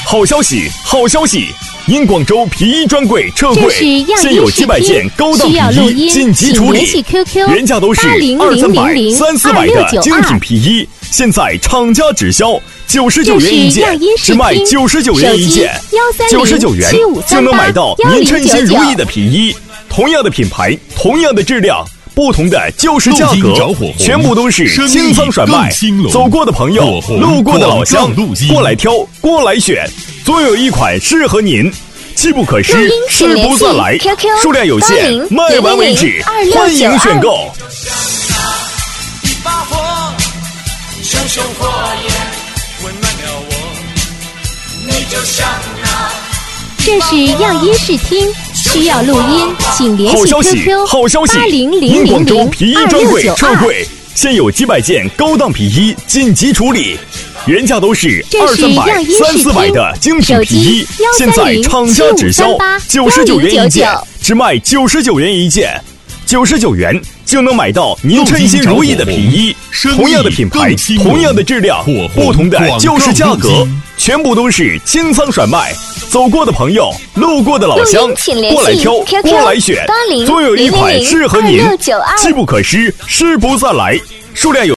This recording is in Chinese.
好消息，好消息！因广州皮衣专柜撤柜，现有几百件高档皮衣紧急处理，原价都是200-300、300-400的精品皮衣，现在厂家直销99元一件，只卖99元一件，99元就能买到您称心如意的皮衣。同样的品牌，同样的质量，不同的就是价格，全部都是清仓甩卖。走过的朋友，路过的老乡，过来挑，过来选，总有一款适合您。机不可失，失不再来，数量有限，卖完为止，欢迎选购。 一把火，熊熊火焰温暖了我，你就像那。 这是样音视听，需要录音，请联系 QQ 好消息！因广州皮衣专柜撤柜，现有几百件高档皮衣紧急处理，原价都是200-300、300-400的精品皮衣，现在厂家直销99元一件，只卖99元一件，99元就能买到您称心如意的皮衣。同样的品牌，同样的质量，不同的就是价格，全部都是清仓甩卖。走过的朋友，路过的老乡，过来挑，过来选，总有一款适合您。机不可失，失不再来，数量有